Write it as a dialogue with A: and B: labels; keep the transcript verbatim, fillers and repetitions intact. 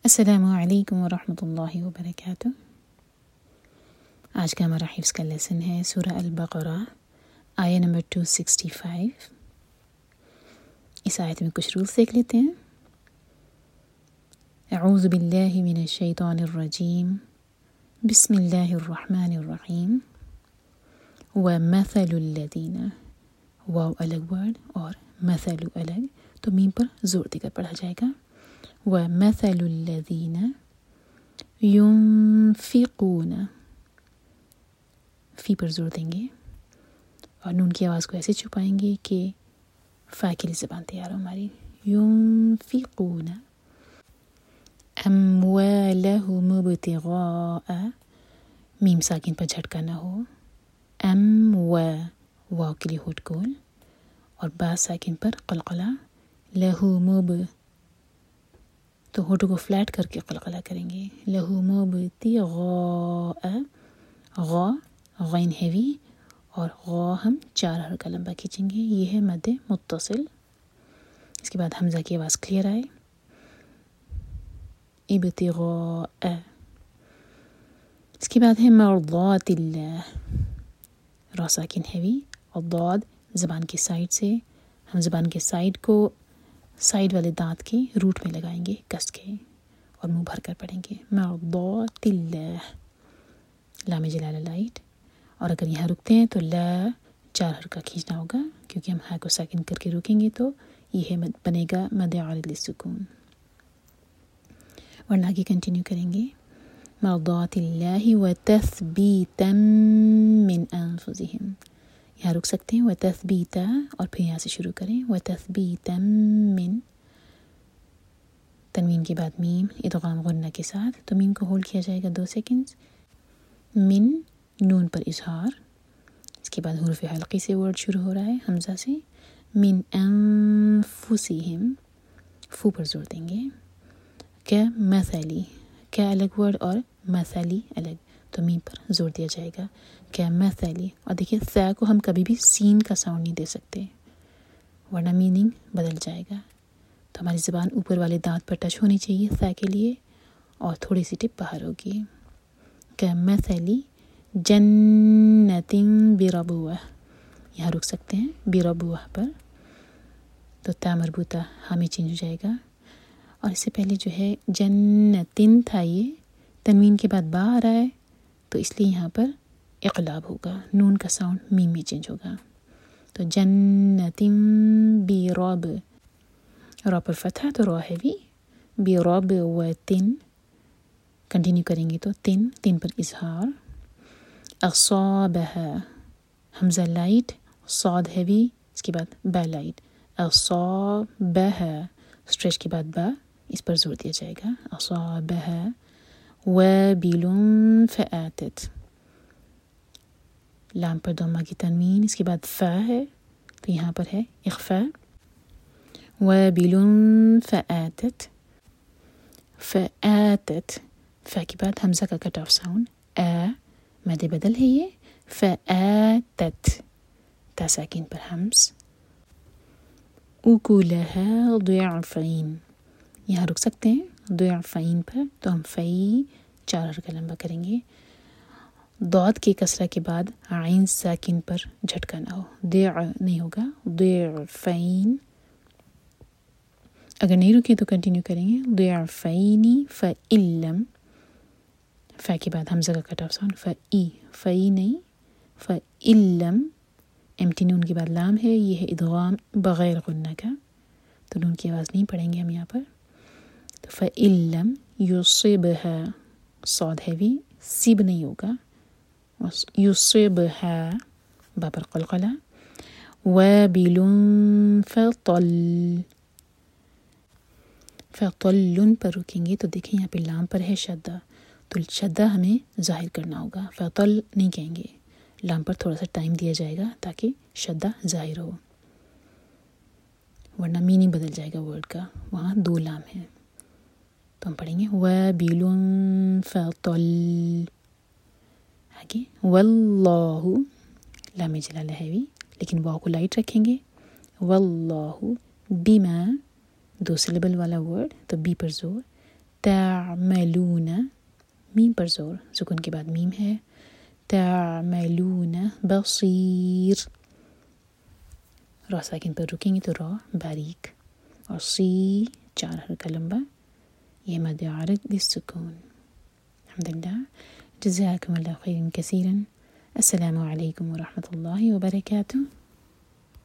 A: السلام علیکم ورحمۃ اللہ وبرکاتہ۔ آج کا ہمارا حفظ کا لیسن ہے سورہ البقرہ آیہ نمبر دو سو پچاس۔ اس آیت میں کچھ رولز دیکھ لیتے ہیں۔ اعوذ باللہ من الشیطان الرجیم، بسم اللہ الرحمن الرحیم۔ وَمَثَلُ الَّذِينَ، واو الگ ورڈ اور مثل الگ، تو میم پر زور دے کر پڑھا جائے گا۔ وَمَثَلُ الَّذِينَ يُنفِقُونَ، فی پر زور دیں گے اور نون کی آواز کو ایسے چھپائیں گے کہ فا کے لیے زبان تیار ہو ہماری۔ يُنفِقُونَ أَمْوَالَهُمُ ابْتِغَاءَ، میم ساکن پر جھٹکا نہ ہو، ام و واو کے لیے ہوٹ کول اور با ساکن پر قلقلہ، لہو مب، تو ہوٹو کو فلیٹ کر کے قلقلہ کریں گے، لہو مبتغاء، غا غین ہیوی اور غا ہم چار حرکہ لمبا کھینچیں گے، یہ ہے مد متصل۔ اس کے بعد حمزہ کی آواز کلیئر آئے، ابتغاء۔ اس کے بعد ہے مرضات اللہ، را ساکن ہیوی اور ضاد زبان کی سائڈ سے، ہم زبان کے سائڈ کو سائڈ والے دانت کے روٹ میں لگائیں گے کس کے اور منہ بھر کر پڑھیں گے، مرضات اللہ، لام جلالہ لائٹ، اور اگر یہاں رکتے ہیں تو لا چار حرکہ کھینچنا ہوگا کیونکہ ہم ہا کو ساکن کر کے رکیں گے تو یہ بنے گا مد عارض للسکون، ورنہ آگے کنٹینیو کریں گے۔ مرضات اللہ وتثبیتا من انفسہم، یہاں رک سکتے ہیں وتثبیتا اور پھر یہاں سے شروع کریں، وتثبیتا من، تنوین کے بعد میم ادغام غنہ کے ساتھ، تو میم کو ہولڈ کیا جائے گا دو سیکنڈز، من نون پر اظہار، اس کے بعد حروف حلقی سے ورڈ شروع ہو رہا ہے حمزہ سے، من انفسہم، فو پر زور دیں گے، کیا مثلی، کیا الگ ورڈ اور مثلی الگ، تو میم پر زور دیا جائے گا، کیا مثلی، اور دیکھیے ثا کو ہم کبھی بھی سین کا ساؤنڈ نہیں دے سکتے ورنہ میننگ بدل جائے گا، تو ہماری زبان اوپر والے دانت پر ٹچ ہونی چاہیے ثا کے لیے اور تھوڑی سی ٹپ باہر ہوگی، کیا مثلی جنت بربوہ، یہاں رک سکتے ہیں بربوہ پر، تو تا مربوطہ ہمیں چینج ہو جائے گا، اور اس سے پہلے جو ہے جنتن تھا، یہ تنوین کے بعد با آ رہا ہے تو اس لیے یہاں پر اقلاب ہوگا، نون کا ساؤنڈ میم میں چینج ہوگا، تو جنتن برب، را پر فتحہ تو را ہیوی، برب و تن، کنٹینیو کریں گے تو تن، تن پر اظہار، اصابہ حمزہ لائٹ، صاد ہیوی، اس کے بعد با لائٹ، اصابہ اسٹریچ کے بعد با، اس پر زور دیا جائے گا، اصابہ وابل فآتت، لام پر ضمہ کی تنوین، اس کے بعد فا ہے تو یہاں پر ہے اخفاء، وابل فآتت، فآتت، فا کے بعد حمزہ کا کٹ آف ساؤنڈ، آ مد بدل ہے یہ، فآتت، تا ساکن پر حمز، اکلہا ضعفین، یہاں رک سکتے ہیں ضعفین پر، تو ہم فئی چار حرکہ لمبا کریں گے، ضاد کے کسرہ کے بعد عین ساکن پر جھٹکا نہ ہو، ضع نہیں ہوگا، ضعفین، اگر نہیں رکے تو کنٹینیو کریں گے، ضعفین فإلم، فا کے بعد حمزہ کا کٹ آف ساؤنڈ، فئی، فئی نہیں، فإلم، ایمٹی نون کے بعد لام ہے، یہ ہے ادغام بغیر غنہ کا، تو نون کی آواز نہیں پڑھیں گے ہم یہاں پر، تو فإلم یصبها، صاد ہیوی، سب نہیں ہوگا، یصبها، با پر قلقلہ، وابل فطل، فطل پر رکیں گے تو دیکھیں یہاں پہ لام پر ہے شدہ، تو شدہ ہمیں ظاہر کرنا ہوگا، فطل نہیں کہیں گے، لام پر تھوڑا سا ٹائم دیا جائے گا تاکہ شدہ ظاہر ہو، ورنہ میننگ بدل جائے گا ورڈ کا، وہاں دو لام ہیں، تو ہم پڑھیں گے وابل فطل، آگے واللہ، لام جلالہ ہیوی لیکن واو کو لائٹ رکھیں گے، واللہ بما، دو سلیبل والا ورڈ تو بی پر زور، تعملون، میم پر زور، سکون کے بعد میم ہے، تعملون بصیر، را ساکن پر رکیں گے تو را باریک، اور سی چار حرکہ لمبا، یہ مد عارض للسکون. الحمد للہ، جزاکم اللہ خیرا کثیرا. السلام علیکم ورحمۃ اللہ وبرکاتہ.